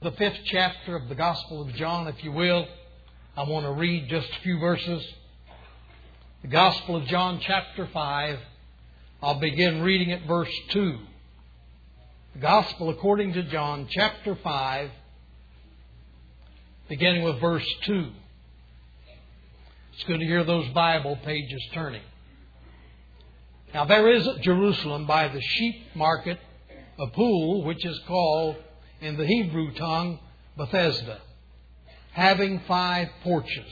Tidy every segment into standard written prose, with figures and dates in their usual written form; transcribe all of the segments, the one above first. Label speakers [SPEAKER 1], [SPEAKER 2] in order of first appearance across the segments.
[SPEAKER 1] The 5th chapter of the Gospel of John, if you will. I want to read just a few verses. The Gospel of John, chapter 5. I'll begin reading at verse 2. The Gospel according to John, chapter 5, beginning with verse 2. It's good to hear those Bible pages turning. Now there is at Jerusalem by the sheep market a pool which is called in the Hebrew tongue Bethesda, having 5 porches.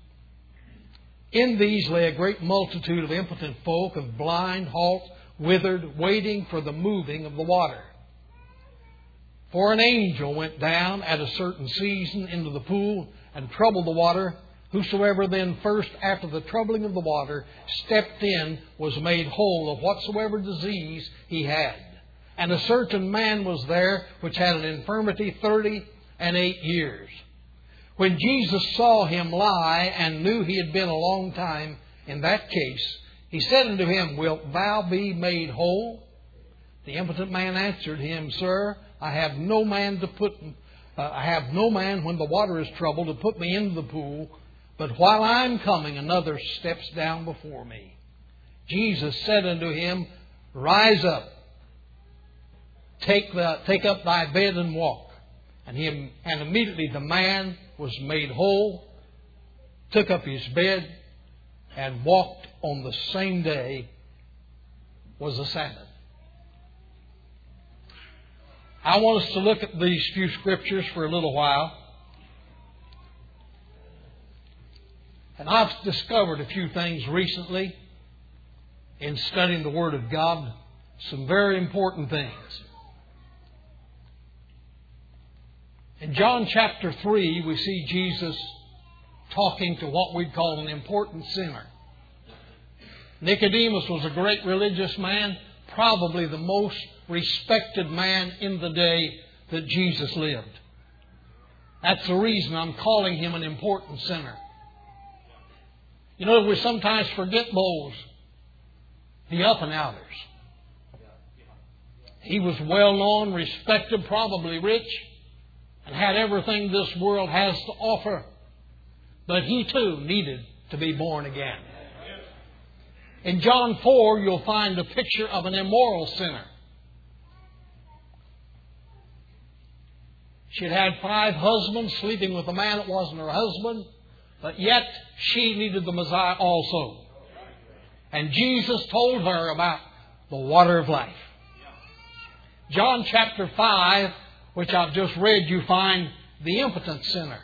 [SPEAKER 1] In these lay a great multitude of impotent folk, of blind, halt, withered, waiting for the moving of the water. For an angel went down at a certain season into the pool and troubled the water. Whosoever then first, after the troubling of the water, stepped in, was made whole of whatsoever disease he had. And a certain man was there which had an infirmity 38 years. When Jesus saw him lie, and knew he had been a long time in that case, he said unto him, Wilt thou be made whole? The impotent man answered him, Sir, I have no man when the water is troubled to put me into the pool, but while I am coming, another steps down before me. Jesus said unto him, Rise up, take up thy bed and walk. And immediately the man was made whole, took up his bed, and walked. On the same day was the Sabbath. I want us to look at these few scriptures for a little while. And I've discovered a few things recently in studying the Word of God. Some very important things. In John chapter 3, we see Jesus talking to what we'd call an important sinner. Nicodemus was a great religious man, probably the most respected man in the day that Jesus lived. That's the reason I'm calling him an important sinner. You know, we sometimes forget those, the up and outers. He was well known, respected, probably rich, and had everything this world has to offer. But he too needed to be born again. In John 4, you'll find a picture of an immoral sinner. She had 5 husbands, sleeping with a man that wasn't her husband, but yet she needed the Messiah also. And Jesus told her about the water of life. John chapter 5, which I've just read, you find the impotent sinner.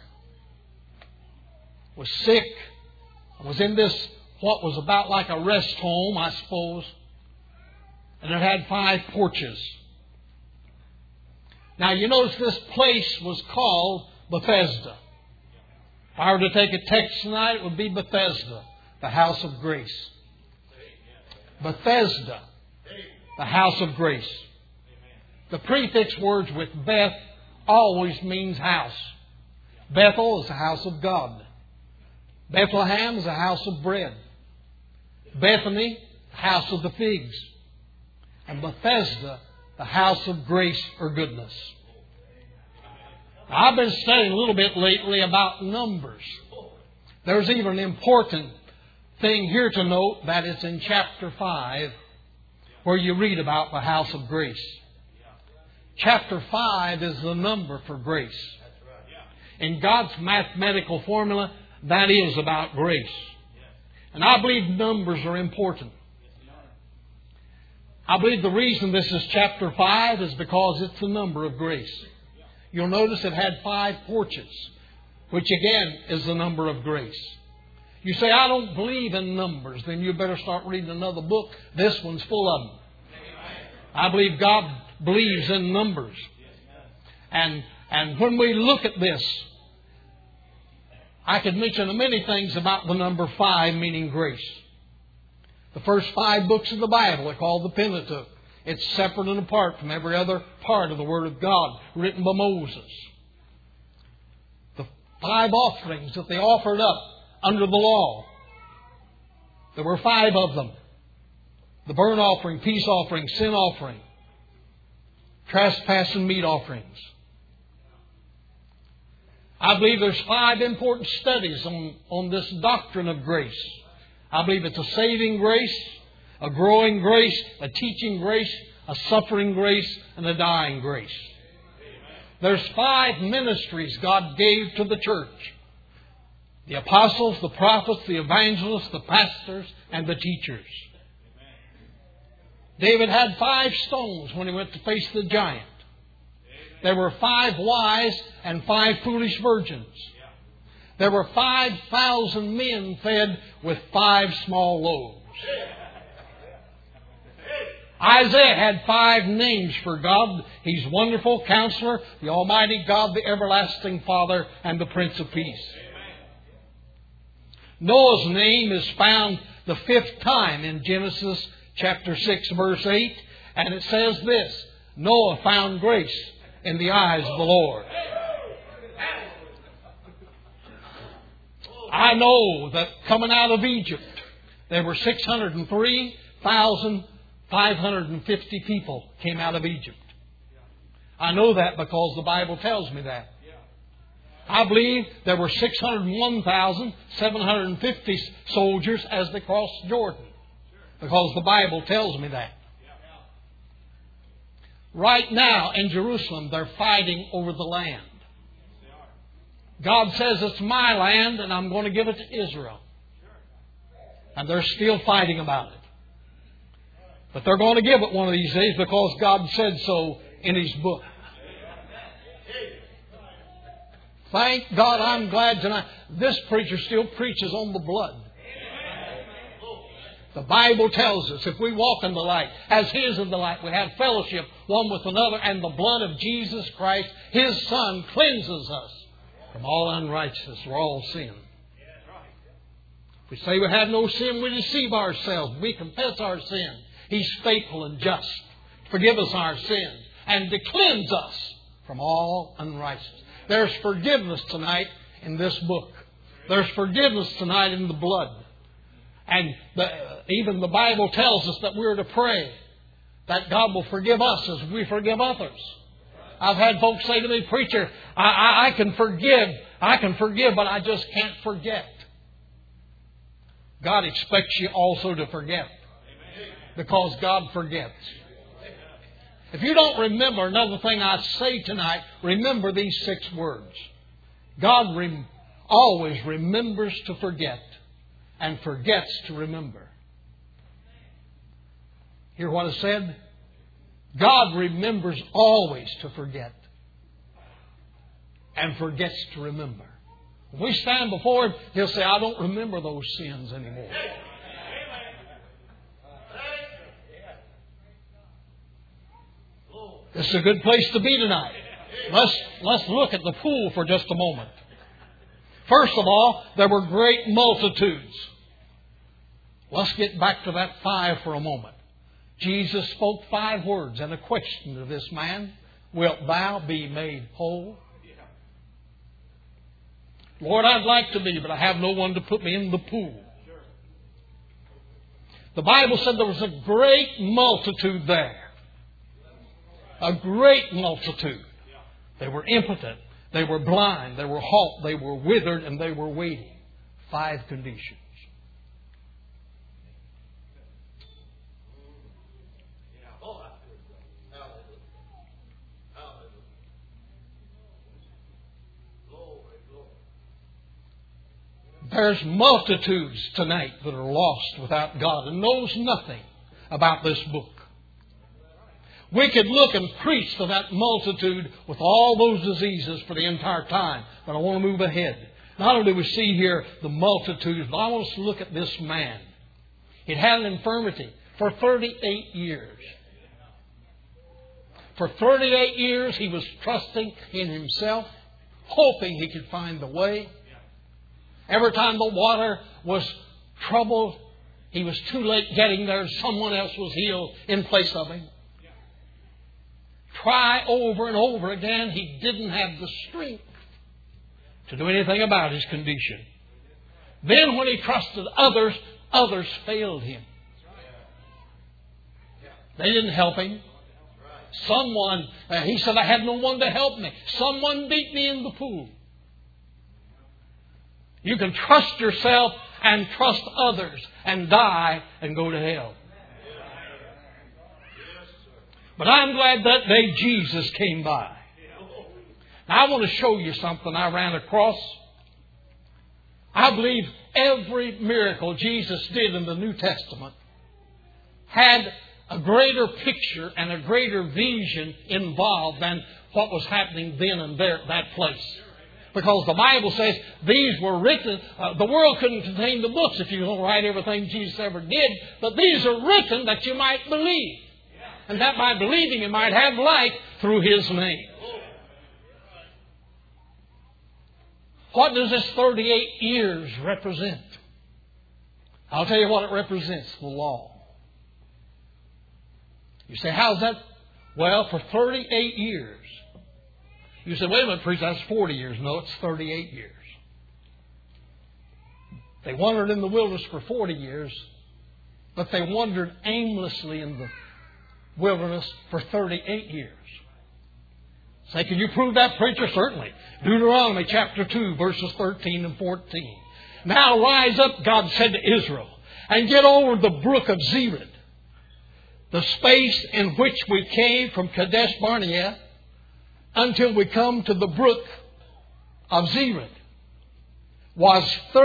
[SPEAKER 1] Was sick, was in this what was about like a rest home, I suppose. And it had 5 porches. Now you notice this place was called Bethesda. If I were to take a text tonight, it would be Bethesda, the house of grace. Bethesda, the house of grace. The prefix words with Beth always means house. Bethel is the house of God. Bethlehem is a house of bread. Bethany, the house of the figs. And Bethesda, the house of grace or goodness. Now, I've been studying a little bit lately about numbers. There's even an important thing here to note, that it's in chapter 5 where you read about the house of grace. Chapter 5 is the number for grace. In God's mathematical formula, that is about grace. And I believe numbers are important. I believe the reason this is chapter 5 is because it's the number of grace. You'll notice it had 5 porches, which again is the number of grace. You say, I don't believe in numbers, then you better start reading another book. This one's full of them. I believe God believes in numbers. And when we look at this, I could mention many things about the number 5, meaning grace. The first 5 books of the Bible are called the Pentateuch. It's separate and apart from every other part of the Word of God written by Moses. The 5 offerings that they offered up under the law, there were 5 of them. The burnt offering, peace offering, sin offering, trespass and meat offerings. I believe there's 5 important studies on this doctrine of grace. I believe it's a saving grace, a growing grace, a teaching grace, a suffering grace, and a dying grace. There's 5 ministries God gave to the church. The apostles, the prophets, the evangelists, the pastors, and the teachers. David had 5 stones when he went to face the giant. There were 5 wise and 5 foolish virgins. There were 5,000 men fed with 5 small loaves. Isaiah had 5 names for God. He's Wonderful Counselor, the Almighty God, the Everlasting Father, and the Prince of Peace. Noah's name is found the 5th time in Genesis chapter 6, verse 8. And it says this: Noah found grace in the eyes of the Lord. I know that coming out of Egypt, there were 603,550 people came out of Egypt. I know that because the Bible tells me that. I believe there were 601,750 soldiers as they crossed Jordan, because the Bible tells me that. Right now in Jerusalem, they're fighting over the land. God says it's my land and I'm going to give it to Israel. And they're still fighting about it. But they're going to give it one of these days because God said so in His book. Thank God, I'm glad tonight. This preacher still preaches on the blood. The Bible tells us if we walk in the light, as He is in the light, we have fellowship one with another, and the blood of Jesus Christ, His Son, cleanses us from all unrighteousness or all sin. If we say we have no sin, we deceive ourselves. We confess our sin. He's faithful and just to forgive us our sins and to cleanse us from all unrighteousness. There's forgiveness tonight in this book. There's forgiveness tonight in the blood. And even the Bible tells us that we're to pray that God will forgive us as we forgive others. I've had folks say to me, "Preacher, I can forgive, but I just can't forget." God expects you also to forget, because God forgets. If you don't remember another thing I say tonight, remember these 6 words. God always remembers to forget and forgets to remember. Hear what I said? God remembers always to forget and forgets to remember. When we stand before Him, He'll say, "I don't remember those sins anymore." This is a good place to be tonight. Let's look at the pool for just a moment. First of all, there were great multitudes. Let's get back to that 5 for a moment. Jesus spoke 5 words and a question to this man: "Wilt thou be made whole?" "Lord, I'd like to be, but I have no one to put me in the pool." The Bible said there was a great multitude there. A great multitude. They were impotent. They were blind. They were halt. They were withered. And they were waiting. 5 conditions. There's multitudes tonight that are lost without God and knows nothing about this book. We could look and preach to that multitude with all those diseases for the entire time. But I want to move ahead. Not only do we see here the multitudes, but I want us to look at this man. He'd had an infirmity for 38 years. For 38 years he was trusting in himself, hoping he could find the way. Every time the water was troubled, he was too late getting there. Someone else was healed in place of him. Try over and over again, he didn't have the strength to do anything about his condition. Then when he trusted others, others failed him. They didn't help him. He said, "I had no one to help me. Someone beat me in the pool." You can trust yourself and trust others and die and go to hell. But I'm glad that day Jesus came by. Now, I want to show you something I ran across. I believe every miracle Jesus did in the New Testament had a greater picture and a greater vision involved than what was happening then and there at that place. Because the Bible says these were written, the world couldn't contain the books if you don't write everything Jesus ever did, but these are written that you might believe. And that by believing you might have life through His name. What does this 38 years represent? I'll tell you what it represents, the law. You say, how's that? Well, for 38 years. You say, wait a minute, preacher, that's 40 years. No, it's 38 years. They wandered in the wilderness for 40 years, but they wandered aimlessly in the wilderness for 38 years. Say, can you prove that, preacher? Certainly. Deuteronomy chapter 2, verses 13 and 14. Now rise up, God said to Israel, and get over the brook of Zered. The space in which we came from Kadesh Barnea until we come to the brook of Zered was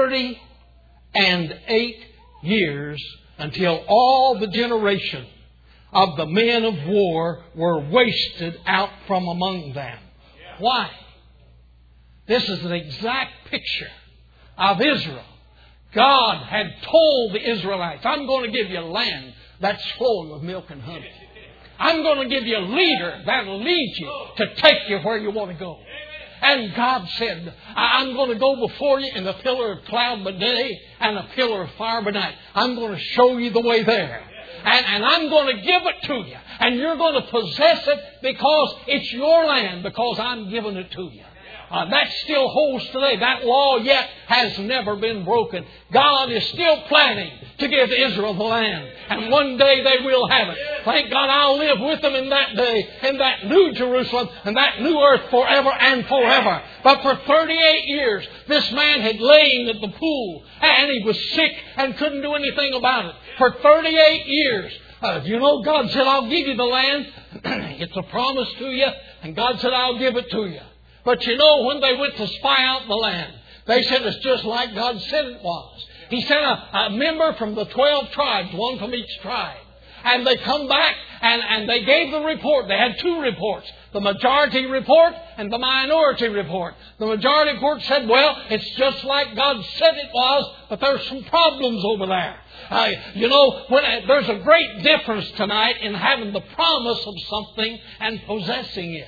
[SPEAKER 1] 38 years until all the generation of the men of war were wasted out from among them. Why? This is an exact picture of Israel. God had told the Israelites, I'm going to give you land that's flowing with milk and honey. I'm going to give you a leader that'll lead you to take you where you want to go. And God said, I'm going to go before you in a pillar of cloud by day and a pillar of fire by night. I'm going to show you the way there. And I'm going to give it to you. And you're going to possess it because it's your land, because I'm giving it to you. That still holds today. That law yet has never been broken. God is still planning to give Israel the land. And one day they will have it. Thank God I'll live with them in that day, in that new Jerusalem, and that new earth forever and forever. But for 38 years, this man had lain at the pool, and he was sick and couldn't do anything about it. For 38 years. You know, God said, I'll give you the land. It's a promise to you. And God said, I'll give it to you. But you know, when they went to spy out the land, they said it's just like God said it was. He sent a member from the 12 tribes, one from each tribe. And they come back and they gave the report. They had two reports, the majority report and the minority report. The majority report said, well, it's just like God said it was, but there's some problems over there. You know, there's a great difference tonight in having the promise of something and possessing it.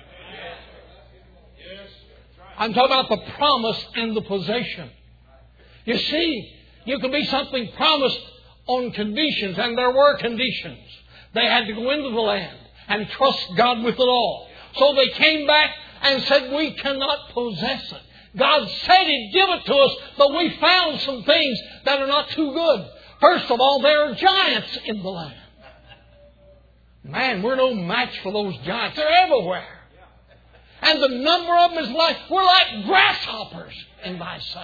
[SPEAKER 1] I'm talking about the promise and the possession. You see, you can be something promised on conditions, and there were conditions. They had to go into the land and trust God with it all. So they came back and said, we cannot possess it. God said He'd give it to us, but we found some things that are not too good. First of all, there are giants in the land. Man, we're no match for those giants. They're everywhere. And the number of them is we're like grasshoppers in Thy sight.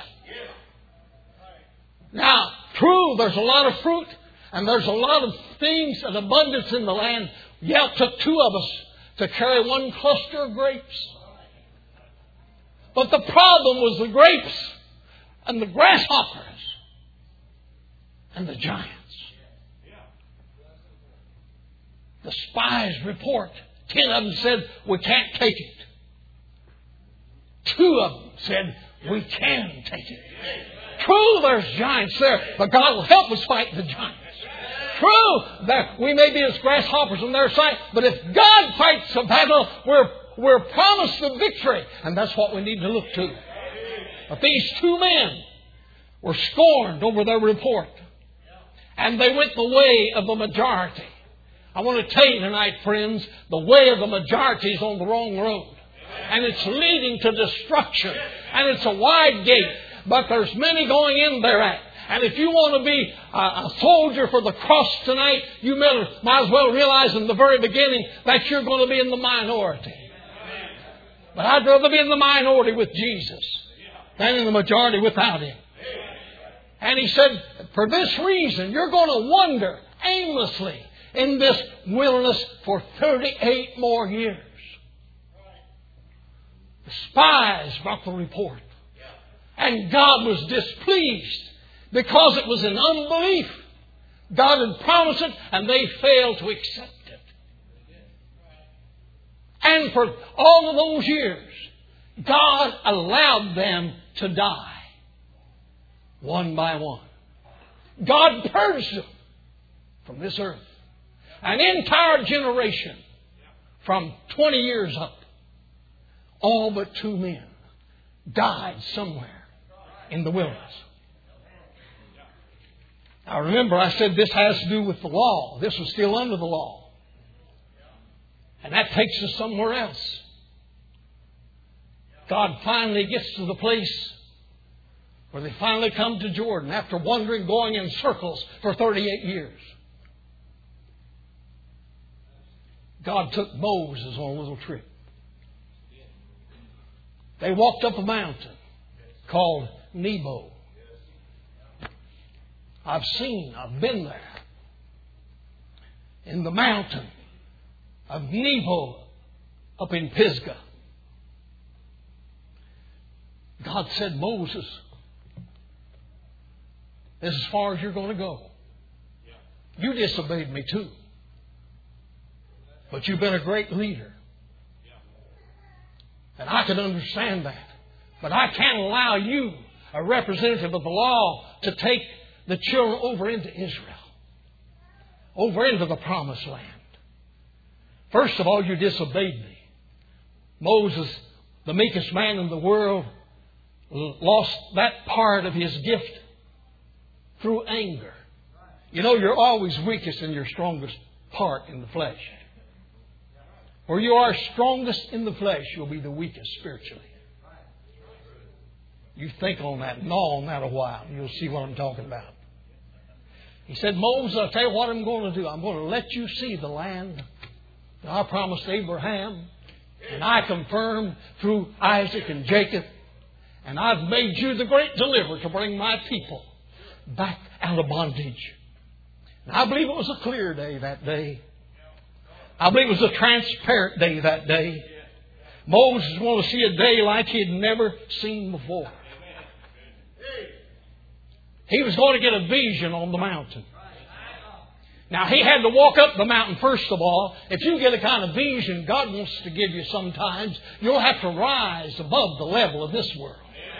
[SPEAKER 1] Now, true, there's a lot of fruit and there's a lot of things and abundance in the land. Yeah, it took two of us to carry one cluster of grapes. But the problem was the grapes and the grasshoppers and the giants. The spies report, 10 of them said, we can't take it. 2 of them said, we can take it. True, there's giants there, but God will help us fight the giants. True, that we may be as grasshoppers in their sight, but if God fights the battle, we're promised the victory. And that's what we need to look to. But these 2 men were scorned over their report. And they went the way of the majority. I want to tell you tonight, friends, the way of the majority is on the wrong road. And it's leading to destruction. And it's a wide gate. But there's many going in thereat. And if you want to be a soldier for the cross tonight, you might as well realize in the very beginning that you're going to be in the minority. But I'd rather be in the minority with Jesus. than in the majority without Him. And He said, for this reason, you're going to wander aimlessly in this wilderness for 38 more years. The spies brought the report. And God was displeased because it was in unbelief. God had promised it and they failed to accept it. And for all of those years, God allowed them to die. One by one. God purged them from this earth. An entire generation from 20 years up, all but 2 men died somewhere in the wilderness. Now remember, I said this has to do with the law. This was still under the law. And that takes us somewhere else. God finally gets to the place where they finally come to Jordan after wandering, going in circles for 38 years. God took Moses on a little trip. They walked up a mountain called Nebo. I've been there. In the mountain of Nebo up in Pisgah. God said, Moses, this is as far as you're going to go. You disobeyed me too. But you've been a great leader. And I can understand that. But I can't allow you, a representative of the law, to take the children over into Israel. Over into the promised land. First of all, you disobeyed me. Moses, the meekest man in the world, lost that part of his gift through anger. You know, you're always weakest in your strongest part in the flesh. Where you are strongest in the flesh, you'll be the weakest spiritually. You think on that, gnaw on that a while, and you'll see what I'm talking about. He said, Moses, I'll tell you what I'm going to do. I'm going to let you see the land that I promised Abraham, and I confirmed through Isaac and Jacob, and I've made you the great deliverer to bring my people back out of bondage. And I believe it was a clear day that day. I believe it was a transparent day that day. Moses wanted to see a day like he had never seen before. He was going to get a vision on the mountain. Now, he had to walk up the mountain first of all. If you get a kind of vision God wants to give you sometimes, you'll have to rise above the level of this world.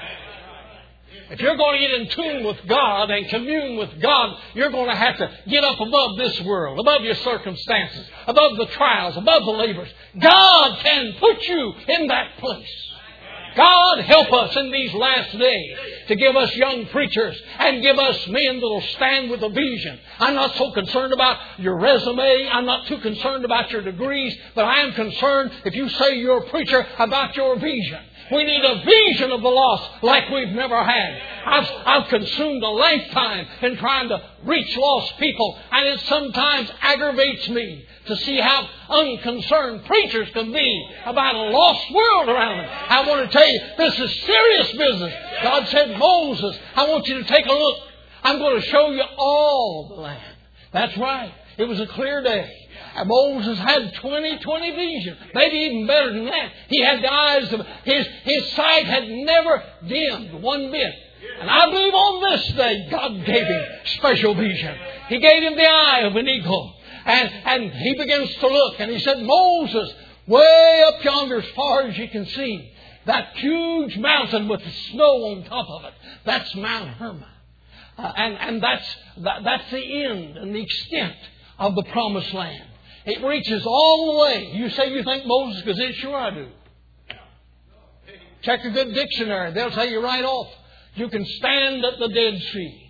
[SPEAKER 1] If you're going to get in tune with God and commune with God, you're going to have to get up above this world, above your circumstances, above the trials, above the labors. God can put you in that place. God help us in these last days to give us young preachers and give us men that will stand with a vision. I'm not so concerned about your resume. I'm not too concerned about your degrees. But I am concerned, if you say you're a preacher, about your vision. We need a vision of the lost like we've never had. I've consumed a lifetime in trying to reach lost people, and it sometimes aggravates me to see how unconcerned preachers can be about a lost world around them. I want to tell you, this is serious business. God said, Moses, I want you to take a look. I'm going to show you all the land. That's right. It was a clear day. And Moses had 20/20 vision. Maybe even better than that. He had the eyes of his sight had never dimmed one bit. And I believe on this day God gave him special vision. He gave him the eye of an eagle. And he begins to look. And he said, Moses, way up yonder as far as you can see, that huge mountain with the snow on top of it, that's Mount Hermon. And that's the end and the extent of the promised land. It reaches all the way. You say you think Moses goes in? Sure I do. Check a good dictionary. They'll tell you right off. You can stand at the Dead Sea.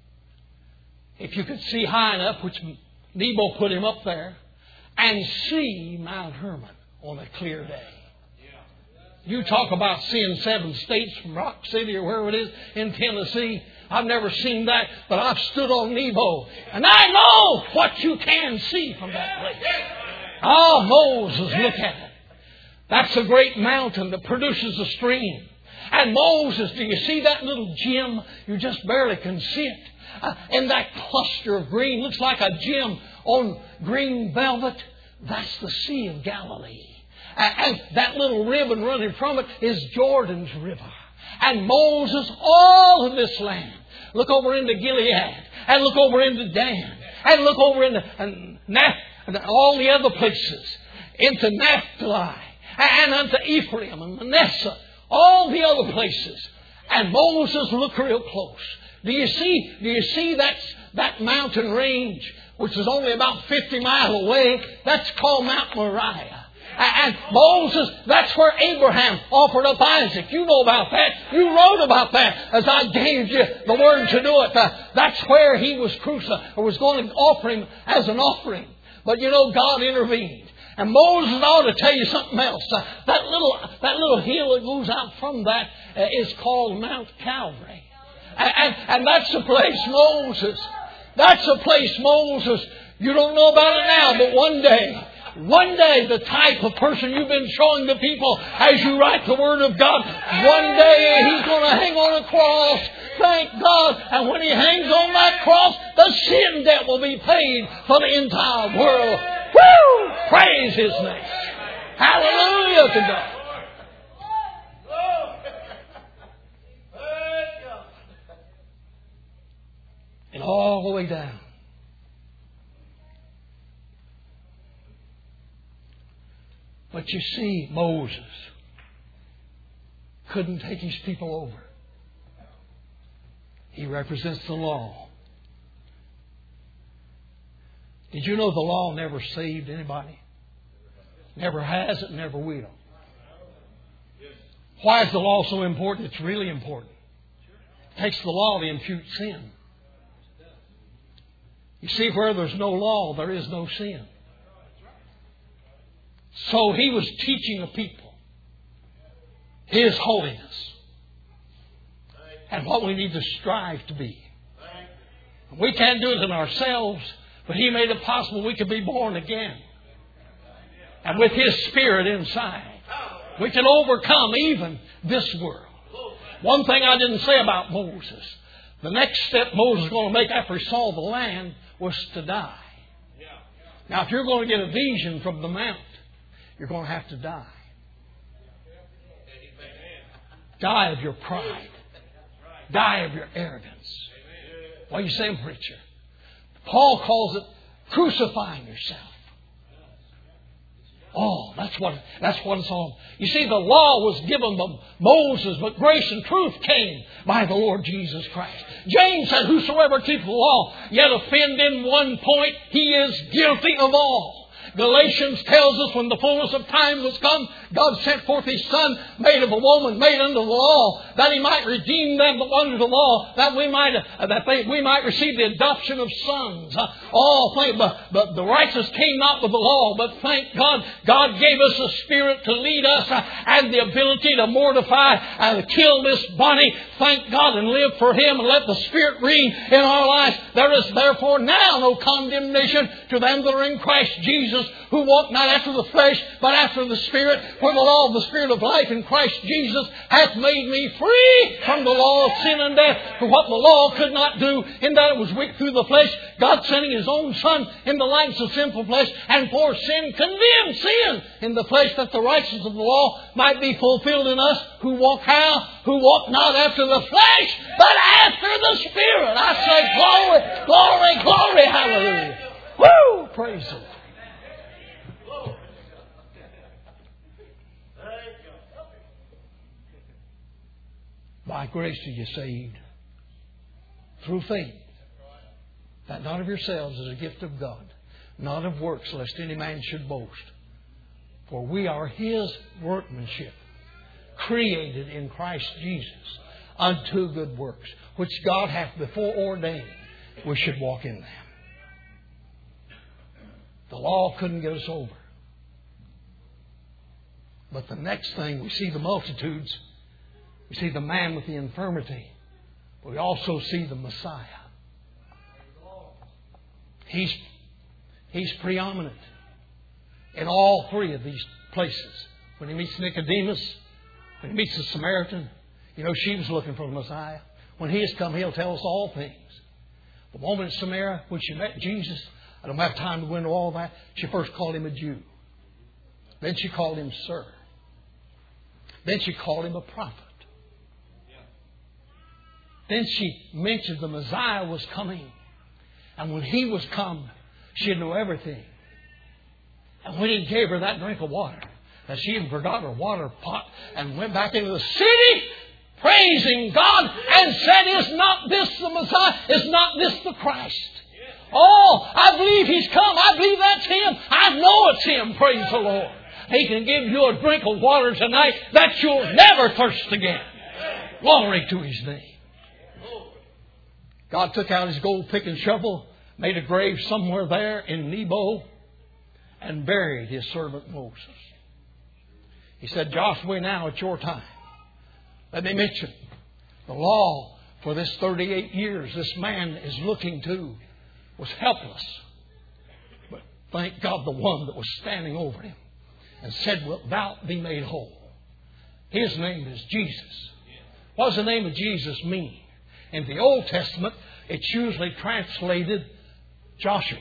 [SPEAKER 1] If you could see high enough, which Nebo put him up there, and see Mount Hermon on a clear day. You talk about seeing 7 states from Rock City or wherever it is in Tennessee. I've never seen that, but I've stood on Nebo. And I know what you can see from that place. Oh, Moses, look at it. That's a great mountain that produces a stream. And Moses, do you see that little gem? You just barely can see it. And that cluster of green looks like a gem on green velvet. That's the Sea of Galilee. And that little ribbon running from it is Jordan's River. And Moses, all of this land, look over into Gilead, and look over into Dan, and look over into all the other places, into Naphtali, and unto Ephraim and Manasseh, all the other places. And Moses looked real close. Do you see that mountain range, which is only about 50 miles away? That's called Mount Moriah. And Moses, that's where Abraham offered up Isaac. You know about that. You wrote about that as I gave you the word to do it. That's where he was crucified, or was going to offer him as an offering. But you know, God intervened. And Moses ought to tell you something else. That little hill that goes out from that is called Mount Calvary. And that's the place Moses. That's the place Moses. You don't know about it now, but one day, the type of person you've been showing the people as you write the Word of God, one day he's going to hang on a cross. Thank God. And when he hangs on that cross, the sin debt will be paid for the entire world. Woo! Praise His name. Hallelujah to God. And all the way down. But you see, Moses couldn't take his people over. He represents the law. Did you know the law never saved anybody? Never has, it never will. Why is the law so important? It's really important. It takes the law to impute sin. You see, where there's no law, there is no sin. So he was teaching the people His holiness and what we need to strive to be. We can't do it in ourselves, but He made it possible we could be born again. And with His Spirit inside, we can overcome even this world. One thing I didn't say about Moses. The next step Moses was going to make after he saw the land was to die. Now, if you're going to get a vision from the mount, you're going to have to die. Die of your pride. Die of your arrogance. What are you saying, preacher? Paul calls it crucifying yourself. Oh, that's what it's all. You see, the law was given by Moses, but grace and truth came by the Lord Jesus Christ. James said, whosoever keeps the law, yet offend in one point, he is guilty of all. Galatians tells us when the fullness of time was come, God sent forth His Son, made of a woman, made under the law, that He might redeem them that under the law, that we might receive the adoption of sons. But the righteous came not with the law, but thank God, God gave us a Spirit to lead us and the ability to mortify and kill this body. Thank God, and live for Him, and let the Spirit reign in our lives. There is therefore now no condemnation to them that are in Christ Jesus, who walk not after the flesh, but after the Spirit. For the law of the Spirit of life in Christ Jesus hath made me free from the law of sin and death. For what the law could not do, in that it was weak through the flesh, God sending His own Son in the likeness of sinful flesh, and for sin condemned sin in the flesh, that the righteousness of the law might be fulfilled in us, who walk how? Who walk not after the flesh, but after the Spirit. I say glory, glory, glory, hallelujah. Woo! Praise the Lord. By grace are you saved, through faith, that not of yourselves is a gift of God, not of works, lest any man should boast. For we are His workmanship, created in Christ Jesus unto good works, which God hath before ordained we should walk in them. The law couldn't get us over. But the next thing, we see the multitudes. We see the man with the infirmity. But we also see the Messiah. He's preeminent in all three of these places. When He meets Nicodemus, when He meets the Samaritan, You know, she was looking for the Messiah. When He has come, He'll tell us all things. The woman at Samaria, when she met Jesus, I don't have time to go into all that. She first called Him a Jew. Then she called Him Sir. Then she called Him a prophet. Then she mentioned the Messiah was coming. And when He was come, she'd know everything. And when He gave her that drink of water, that she even forgot her water pot and went back into the city praising God and said, is not this the Messiah? Is not this the Christ? Oh, I believe He's come. I believe that's Him. I know it's Him. Praise the Lord. He can give you a drink of water tonight that you'll never thirst again. Glory to His name. God took out His gold picking shovel, made a grave somewhere there in Nebo, and buried His servant Moses. He said, Joshua, now it's your time. Let me mention the law for this 38 years this man is looking to was helpless. But thank God the one that was standing over him and said, wilt thou be made whole? His name is Jesus. What does the name of Jesus mean? In the Old Testament, it's usually translated Joshua.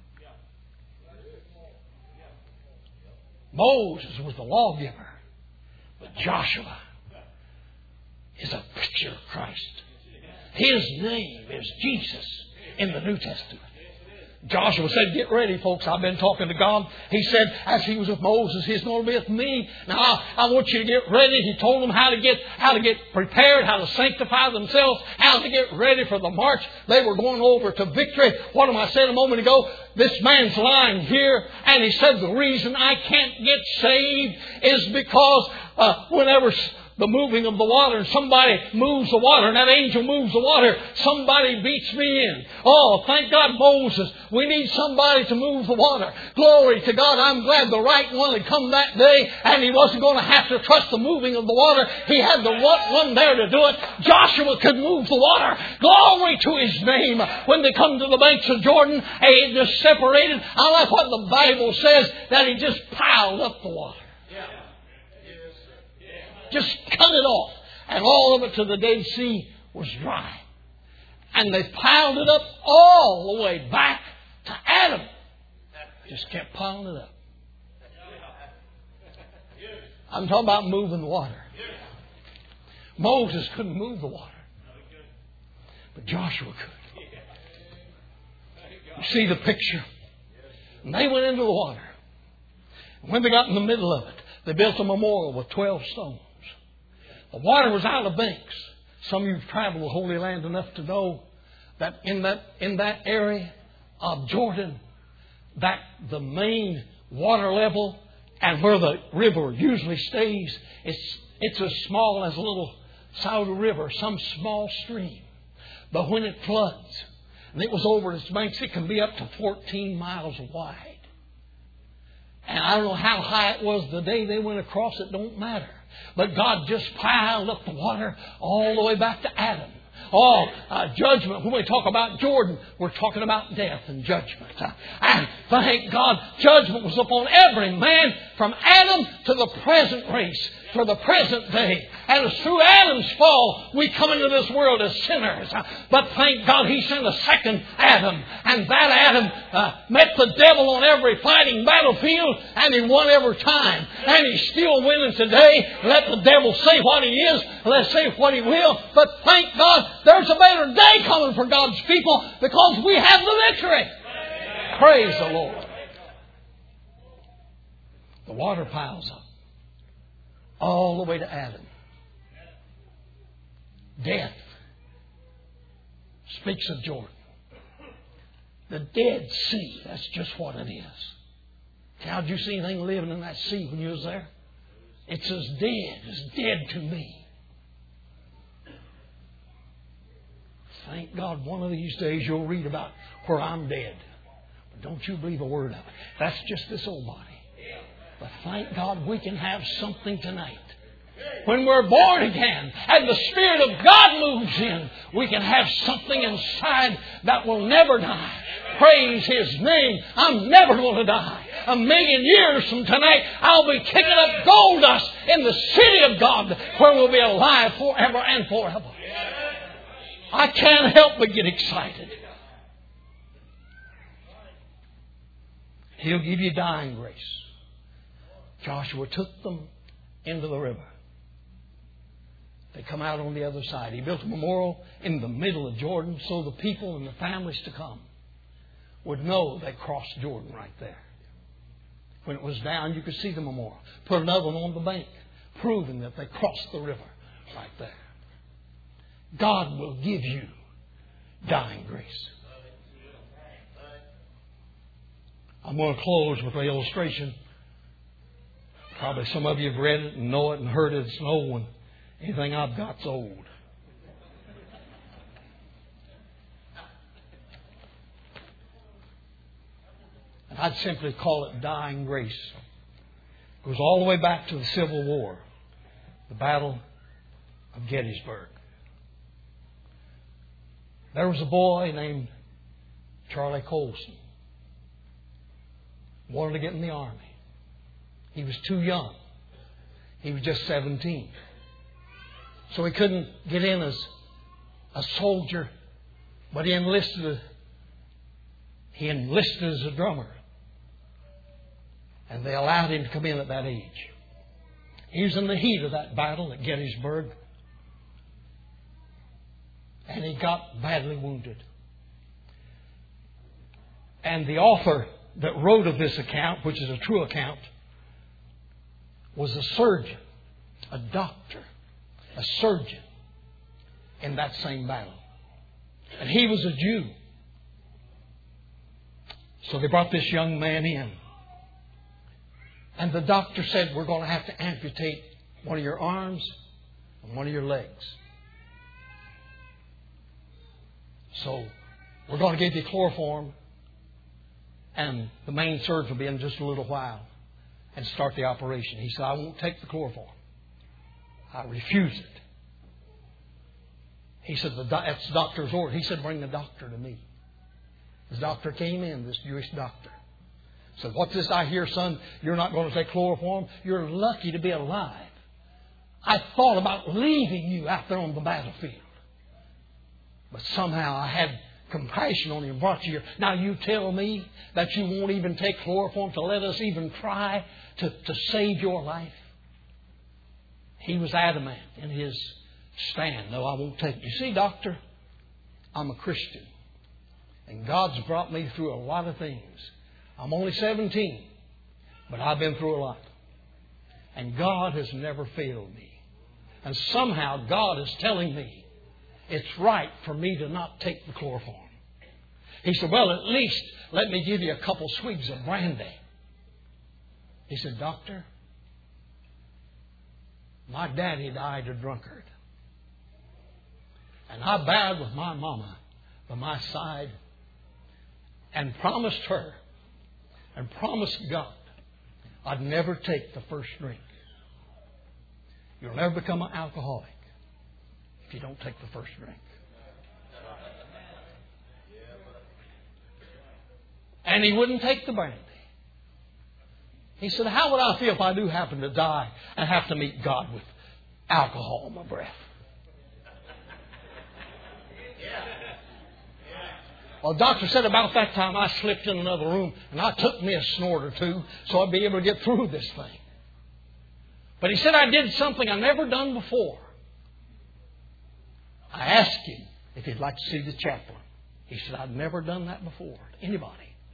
[SPEAKER 1] Moses was the lawgiver, but Joshua is a picture of Christ. His name is Jesus in the New Testament. Joshua said, get ready, folks. I've been talking to God. He said, as He was with Moses, He's going to be with me. Now, I want you to get ready. He told them how to get prepared, how to sanctify themselves, how to get ready for the march. They were going over to victory. What I said a moment ago? This man's lying here, and he said, the reason I can't get saved is because whenever the moving of the water, and somebody moves the water, and that angel moves the water, somebody beats me in. Oh, thank God, Moses. We need somebody to move the water. Glory to God. I'm glad the right one had come that day, and he wasn't going to have to trust the moving of the water. He had the right one there to do it. Joshua could move the water. Glory to His name. When they come to the banks of Jordan, they just separated. I like what the Bible says, that He just piled up the water. Just cut it off. And all of it to the Dead Sea was dry. And they piled it up all the way back to Adam. Just kept piling it up. I'm talking about moving the water. Moses couldn't move the water, but Joshua could. You see the picture? And they went into the water. And when they got in the middle of it, they built a memorial with 12 stones. The water was out of banks. Some of you have traveled the Holy Land enough to know that in that area of Jordan, that the main water level and where the river usually stays, it's as small as a little Saudi River, some small stream. But when it floods, and it was over its banks, it can be up to 14 miles wide. And I don't know how high it was the day they went across, it don't matter. But God just piled up the water all the way back to Adam. Judgment. When we talk about Jordan, we're talking about death and judgment. And thank God, judgment was upon every man from Adam to the present race, for the present day. And it's through Adam's fall we come into this world as sinners. But thank God He sent a second Adam. And that Adam met the devil on every fighting battlefield, and he won every time. And he's still winning today. Let the devil say what he is. Let's say what he will. But thank God there's a better day coming for God's people, because we have the victory. Praise the Lord. The water piles up all the way to Adam. Death speaks of Jordan. The Dead Sea, that's just what it is. How did you see anything living in that sea when you was there? It's as dead to me. Thank God one of these days you'll read about where I'm dead. But don't you believe a word of it. That's just this old body. But thank God we can have something tonight. when we're born again and the Spirit of God moves in, we can have something inside that will never die. Praise His name. I'm never going to die. 1,000,000 years from tonight, I'll be kicking up gold dust in the city of God where we'll be alive forever and forever. I can't help but get excited. He'll give you dying grace. Joshua took them into the river. They come out on the other side. He built a memorial in the middle of Jordan so the people and the families to come would know they crossed Jordan right there. When it was down, you could see the memorial. Put another one on the bank, proving that they crossed the river right there. God will give you dying grace. I'm going to close with an illustration. Probably some of you have read it and know it and heard it. It's an old one. Anything I've got's old. And I'd simply call it dying grace. It goes all the way back to the Civil War, the Battle of Gettysburg. There was a boy named Charlie Colson. Wanted to get in the Army. He was too young. He was just 17. So he couldn't get in as a soldier, but he enlisted as a drummer. And they allowed him to come in at that age. He was in the heat of that battle at Gettysburg. And he got badly wounded. And the author that wrote of this account, which is a true account, was a surgeon, a doctor, a surgeon in that same battle. And he was a Jew. So they brought this young man in. And the doctor said, we're going to have to amputate one of your arms and one of your legs. So we're going to give you chloroform. And the main surgeon will be in just a little while and start the operation. He said, I won't take the chloroform. I refuse it. He said, that's the doctor's order. He said, bring the doctor to me. The doctor came in, this Jewish doctor. Said, what's this I hear, son? You're not going to take chloroform? You're lucky to be alive. I thought about leaving you out there on the battlefield. But somehow I had compassion on you and brought you here. Now you tell me that you won't even take chloroform to let us even try to save your life? He was adamant in his stand. No, I won't take it. You see, doctor, I'm a Christian. And God's brought me through a lot of things. I'm only 17, but I've been through a lot. And God has never failed me. And somehow God is telling me it's right for me to not take the chloroform. He said, well, at least let me give you a couple swigs of brandy. He said, doctor, my daddy died a drunkard. And I bowed with my mama by my side and promised her and promised God I'd never take the first drink. You'll never become an alcoholic if you don't take the first drink. And he wouldn't take the brandy. He said, how would I feel if I do happen to die and have to meet God with alcohol in my breath? Well, the doctor said about that time I slipped in another room and I took me a snort or two so I'd be able to get through this thing. But he said I did something I'd never done before. I asked him if he'd like to see the chaplain. He said, I'd never done that before. Anybody.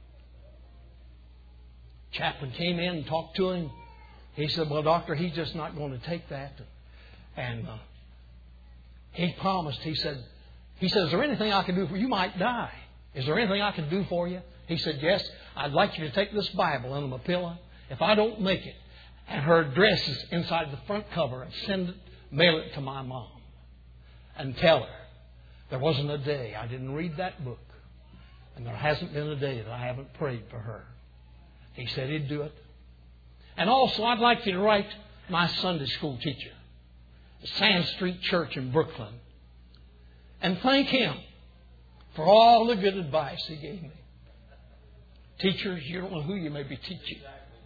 [SPEAKER 1] Chaplain came in and talked to him. He said, well, doctor, he's just not going to take that. And he promised. He said, is there anything I can do for you? You might die. Is there anything I can do for you? He said, yes, I'd like you to take this Bible under my pillow. If I don't make it, and her address is inside the front cover, and mail it to my mom. And tell her there wasn't a day I didn't read that book. And there hasn't been a day that I haven't prayed for her. He said he'd do it. And also, I'd like you to write my Sunday school teacher Sand Street Church in Brooklyn and thank Him for all the good advice He gave me. Teachers, you don't know who you may be teaching.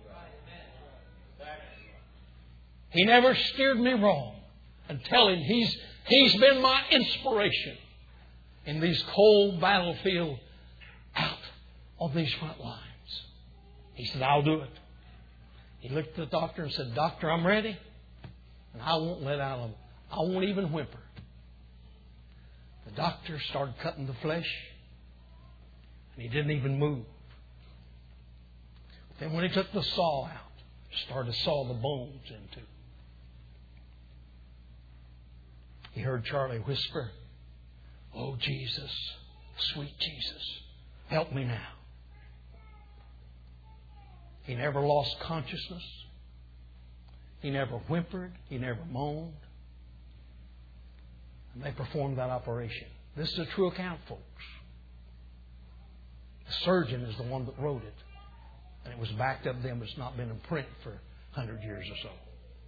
[SPEAKER 1] He never steered me wrong. And tell Him He's been my inspiration in these cold battlefield out on these front lines. He said, I'll do it. He looked at the doctor and said, Doctor, I'm ready. And I won't let out of him. I won't even whimper. The doctor started cutting the flesh. And he didn't even move. Then when he took the saw out, started to saw the bones into. He heard Charlie whisper, Oh, Jesus, sweet Jesus, help me now. He never lost consciousness. He never whimpered. He never moaned. And they performed that operation. This is a true account, folks. The surgeon is the one that wrote it. And it was backed up then. It's not been in print for 100 years or so.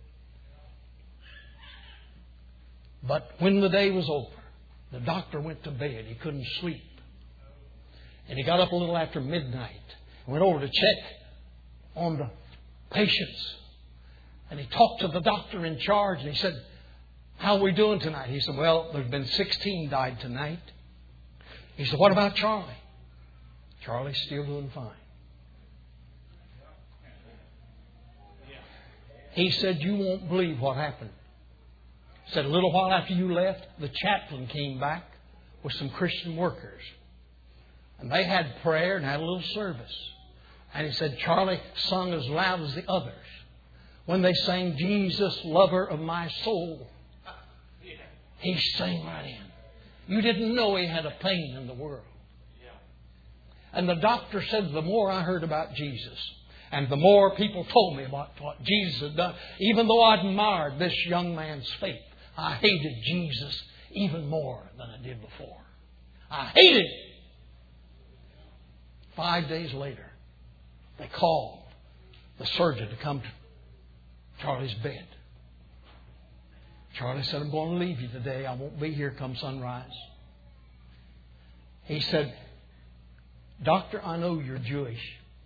[SPEAKER 1] But when the day was over, the doctor went to bed. He couldn't sleep. And he got up a little after midnight and went over to check on the patients. And he talked to the doctor in charge and he said, How are we doing tonight? He said, Well, there's been 16 died tonight. He said, What about Charlie? Charlie's still doing fine. He said, You won't believe what happened. He said, a little while after you left, the chaplain came back with some Christian workers. And they had prayer and had a little service. And he said, Charlie sung as loud as the others when they sang, Jesus, lover of my soul. He sang right in. You didn't know he had a pain in the world. And the doctor said, the more I heard about Jesus, and the more people told me about what Jesus had done, even though I admired this young man's faith, I hated Jesus even more than I did before. I hated him. 5 days later, they called the surgeon to come to Charlie's bed. Charlie said, I'm going to leave you today. I won't be here come sunrise. He said, Doctor, I know you're Jewish.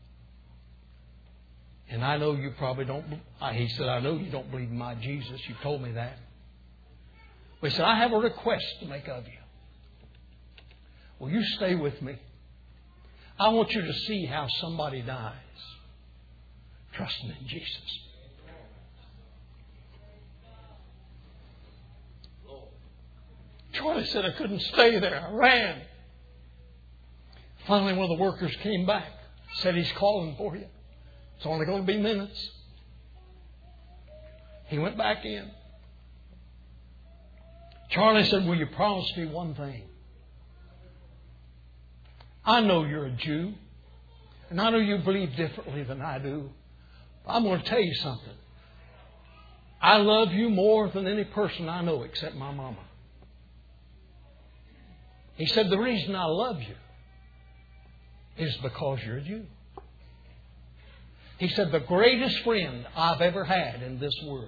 [SPEAKER 1] And I know you probably don't. He said, I know you don't believe in my Jesus. You told me that. But he said, I have a request to make of you. Will you stay with me? I want you to see how somebody dies trusting in Jesus. Charlie said, I couldn't stay there. I ran. Finally, one of the workers came back. Said, he's calling for you. It's only going to be minutes. He went back in. Charlie said, will you promise me one thing? I know you're a Jew. And I know you believe differently than I do. But I'm going to tell you something. I love you more than any person I know except my mama. He said, the reason I love you is because you're a Jew. He said, the greatest friend I've ever had in this world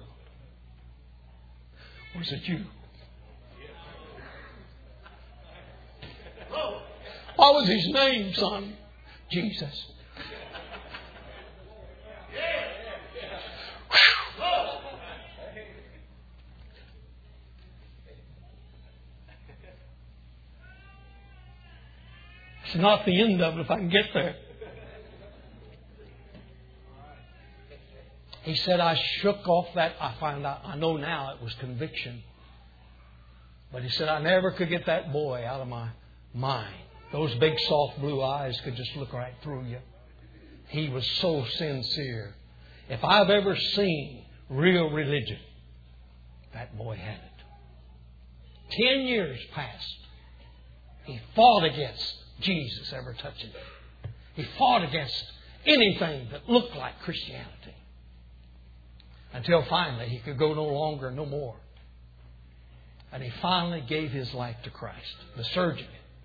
[SPEAKER 1] was a Jew. What was his name, son? Jesus. It's not the end of it if I can get there. He said, I shook off that. I found out, I know now it was conviction. But he said, I never could get that boy out of my mind. Those big soft blue eyes could just look right through you. He was so sincere. If I've ever seen real religion, that boy had it. 10 years passed. He fought against Jesus ever touching him. He fought against anything that looked like Christianity. Until finally he could go no longer, no more. And he finally gave his life to Christ. The surgeon.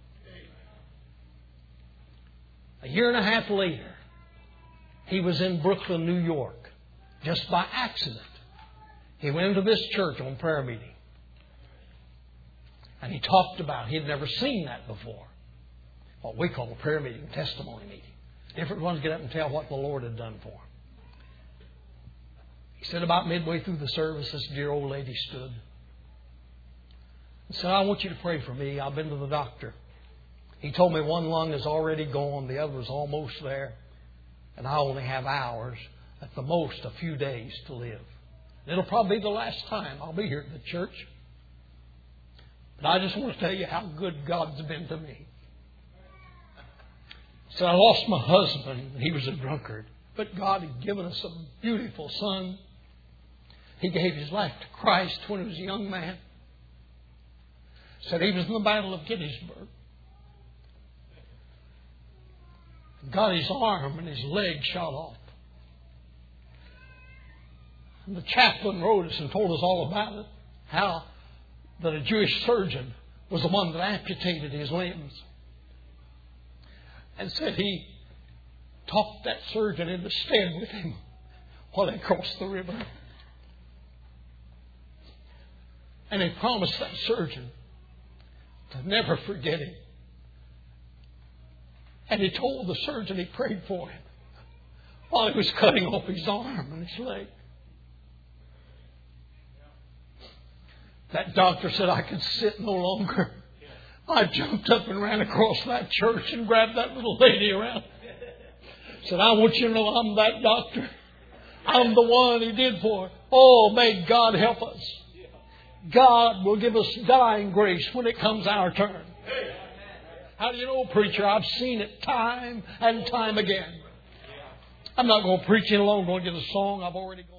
[SPEAKER 1] A year and a half later, he was in Brooklyn, New York. Just by accident, He went into this church on prayer meeting. And he talked about, he had never seen that before. What we call a prayer meeting, testimony meeting. Different ones get up and tell what the Lord had done for them. He said about midway through the service, this dear old lady stood and said, I want you to pray for me. I've been to the doctor. He told me one lung is already gone, the other is almost there, and I only have hours, at the most a few days to live. It'll probably be the last time I'll be here at the church. But I just want to tell you how good God's been to me. So I lost my husband. He was a drunkard. But God had given us a beautiful son. He gave his life to Christ when he was a young man. Said he was in the Battle of Gettysburg. Got his arm and his leg shot off. And the chaplain wrote us and told us all about it. How that a Jewish surgeon was the one that amputated his limbs. And said he talked that surgeon into staying with him while they crossed the river. And he promised that surgeon to never forget him. And he told the surgeon he prayed for him while he was cutting off his arm and his leg. That doctor said I could sit no longer. I jumped up and ran across that church and grabbed that little lady around. Said, I want you to know I'm that doctor. I'm the one he did for. Oh, may God help us. God will give us dying grace when it comes our turn. How do you know, preacher? I've seen it time and time again. I'm not going to preach any longer. I'm going to get a song. I've already